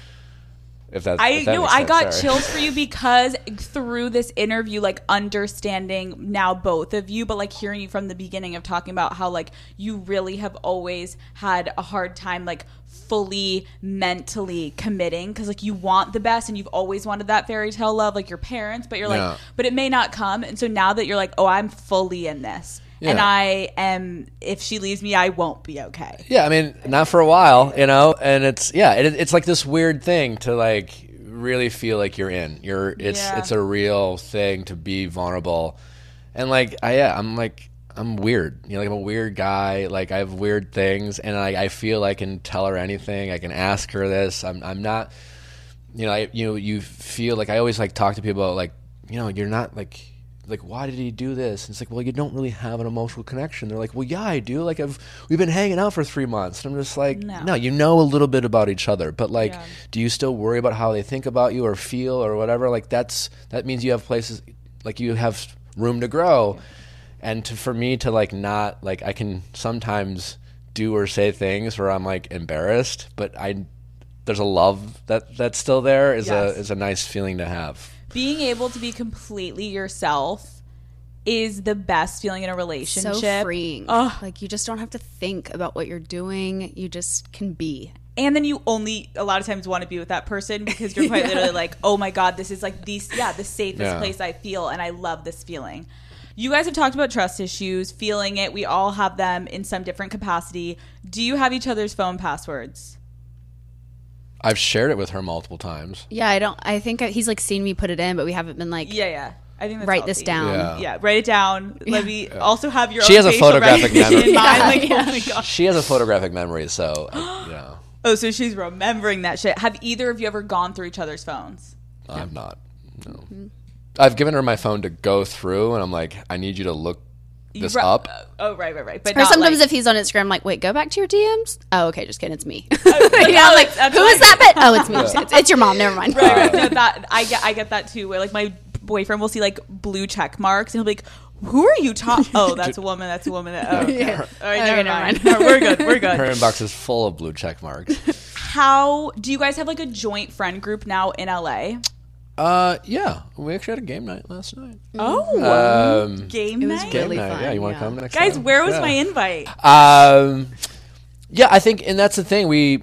If that makes sense. I got chills for you because through this interview, like, understanding now both of you, but, like, hearing you from the beginning of talking about how, like, you really have always had a hard time, like, fully mentally committing, because like you want the best and you've always wanted that fairy tale love like your parents, but you're like, but it may not come. And so now that you're like, oh, I'm fully in this, and I am, if she leaves me, I won't be okay. Yeah, I mean, not for a while, you know. And it's like this weird thing to like really feel like you're in. It's a real thing to be vulnerable, and like I'm weird. You know, like I'm a weird guy. Like I have weird things, and I feel I can tell her anything. I can ask her this. I'm not. You know, you feel like I always like talk to people about like, you know, you're not like why did he do this? And it's like, well, you don't really have an emotional connection. They're like, well, yeah, I do. Like we've been hanging out for 3 months, and I'm just like, no, you know a little bit about each other, but like, do you still worry about how they think about you or feel or whatever? Like that means you have places, like you have room to grow. Yeah. And for me to like not like, I can sometimes do or say things where I'm like embarrassed, but there's a love that's still there is a nice feeling to have. Being able to be completely yourself is the best feeling in a relationship. So freeing. Like you just don't have to think about what you're doing. You just can be. And then you only a lot of times want to be with that person because you're quite literally like, oh my God, this is like the safest place I feel, and I love this feeling. You guys have talked about trust issues, feeling it. We all have them in some different capacity. Do you have each other's phone passwords? I've shared it with her multiple times. Yeah, I think he's like seen me put it in, but we haven't been like, I think that's write healthy. This down. Yeah, write it down. Let me also have your she own has a photographic memory. In mind. Like, oh my gosh. She has a photographic memory, so, you know. Oh, so she's remembering that shit. Have either of you ever gone through each other's phones? I'm not. No. Mm-hmm. I've given her my phone to go through, and I'm like, I need you to look this up. Oh, right. But or sometimes like, if he's on Instagram, I'm like, wait, go back to your DMs? Oh, okay, just kidding, it's me. I'm like, who is that bitch? Oh, it's me. It's your mom, never mind. Right. No, that I get that too, where like my boyfriend will see like blue check marks, and he'll be like, who are you talking? Oh, that's a woman. Oh, okay. All right, never mind. No, we're good. Her inbox is full of blue check marks. How do you guys have like a joint friend group now in LA? Yeah, we actually had a game night last night. Oh, game It was night? really Game night. fun. Yeah, you want to come next Guys, time? where was Yeah. my invite? Yeah, I think, and that's the thing. We,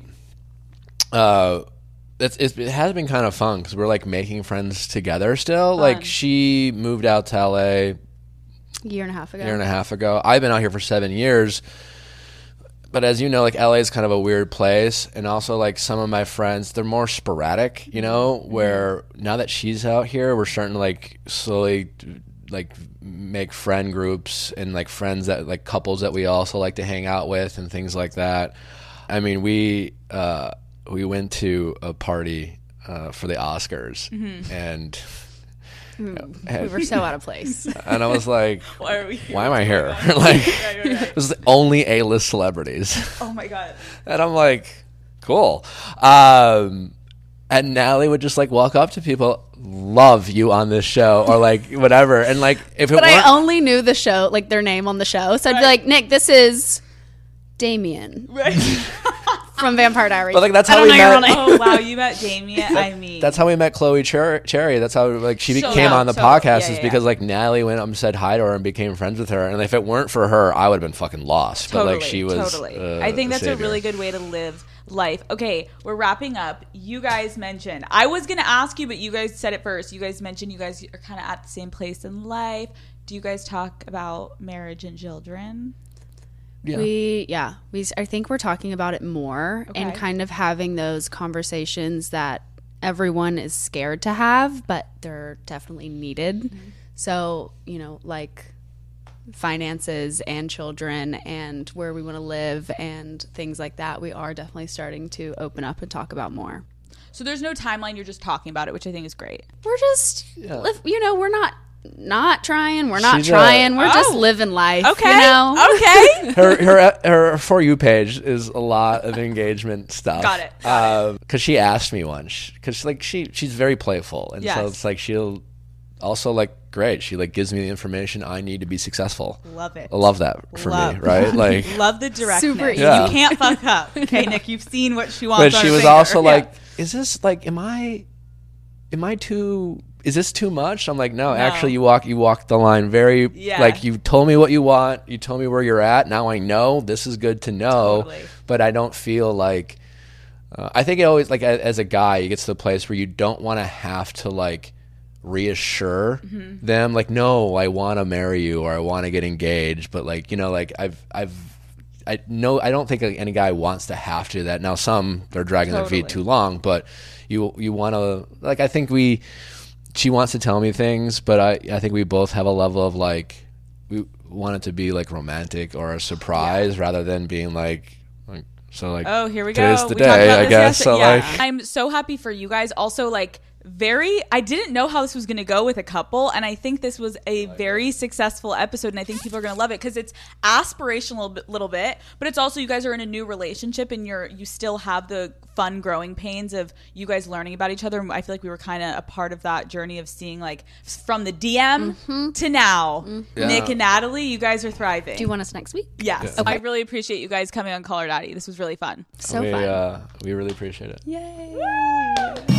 it has been kind of fun because we're like making friends together still. Like she moved out to LA Year and a half ago. I've been out here for 7 years. But as you know, like LA is kind of a weird place, and also like some of my friends, they're more sporadic, you know. Where now that she's out here, we're starting to like slowly like make friend groups and like friends that like couples that we also like to hang out with and things like that. I mean, we went to a party for the Oscars, and We were so out of place. and I was like, Why are we here? why am I here? Like, this is the only A-list celebrities. Oh my God. And I'm like, cool. And Natalie would just like walk up to people, love you on this show, or like whatever. And like, if it But weren't, I only knew the show, like their name on the show. So I'd be like, Nick, this is Damien from Vampire Diaries. but like that's I how don't we know your met. real name. Oh wow, you met Damien. I mean, That's how we met Chloe Cherry. That's how like she So- came on the so- podcast yeah, is yeah. because like Natalie went up and said hi to her and became friends with her. And if it weren't for her, I would have been fucking lost. But like she was totally. I think that's a savior. really good way to live life. Okay, we're wrapping up. You guys mentioned, I was gonna ask you, but you guys said it first. You guys mentioned you guys are kind of at the same place in life. Do you guys talk about marriage and children? Yeah. I think we're talking about it more and Okay. kind of having those conversations that everyone is scared to have, but they're definitely needed. Mm-hmm. So, you know, like finances and children and where we want to live and things like that, we are definitely starting to open up and talk about more. So there's no timeline. You're just talking about it, which I think is great. We're just, you know, we're not trying. We're not She's trying. We're just Oh. living life. Okay. You know? Okay. Her For You page is a lot of engagement stuff. Got it. Because she asked me once, because like she's very playful, and so Yes. it's like she'll also like great. She like gives me the information I need to be successful. Love it. I love that for Love. me, right? Like, Love the directness. Super easy. Yeah. You can't fuck up. Okay, Nick, you've seen what she wants. but on she her was finger. also Yeah. like, "Is this like, am I too? Is this too much?" I'm like, no, actually, you walk the line very. Yeah. Like you told me what you want. You told me where you're at. Now I know. This is good to know. Totally. But I don't feel like. I think it always like as a guy, you get to the place where you don't want to have to like reassure them like, no, I want to marry you or I want to get engaged, but like, you know, like I don't think like any guy wants to have to do that. Now some they're dragging their feet too long, but you want to like, I think she wants to tell me things, but I think we both have a level of like we want it to be like romantic or a surprise rather than being like so like, oh, here we today's go. the We talked day, about I this guess. So yesterday. like, I'm so happy for you guys. Also, like, I didn't know how this was going to go with a couple, and I think this was a very successful episode, and I think people are going to love it because it's aspirational a little bit, but it's also you guys are in a new relationship, and you still have the fun growing pains of you guys learning about each other. And I feel like we were kind of a part of that journey of seeing like from the DM to now, Nick and Natalie, you guys are thriving. Do you want us next week? Yes. I really appreciate you guys coming on Call Her Daddy. This was really fun. So fun. we really appreciate it. Yay.